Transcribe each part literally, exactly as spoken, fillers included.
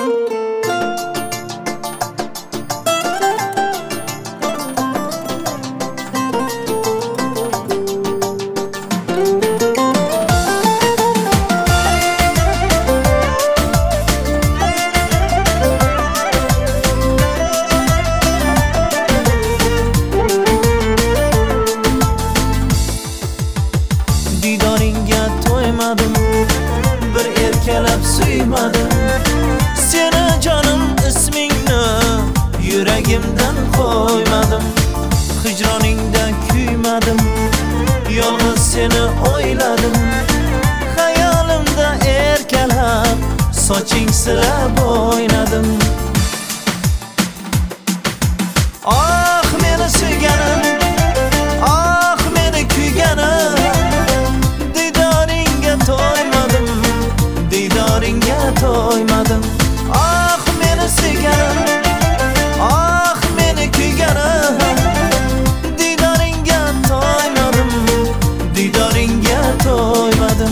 Didoringga to'ymadim, bir erkalab suymadim. Seni jonim ismingni yuragimdan qo'ymadim. Hijroningda kuymadim, yolg'iz seni o'yladim. Xayolimda erkalab soching silab o'ynadim. Ah meni suyganim, ah meni kuyganim, didoringga to'ymadim, didoringga to'ymadim. Ah meni suyganim, ah meni kuyganim, didoringga to'ymadim, didoringga to'ymadim.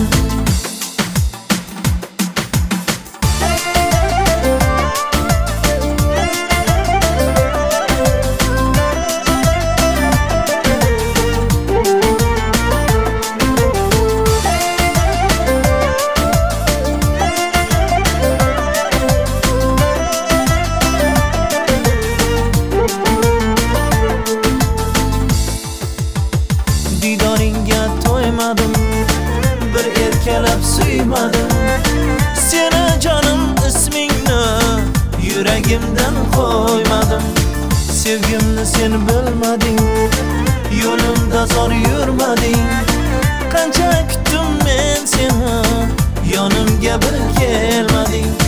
Didoringga to'ymadim, bir erkalab suymadim. Seni jonim ismingni yuragimdan qo'ymadim. Sevgimni sen bilmading, yo'limda zor yurmading. Qancha kutdim men seni, yonimga bir kelmading.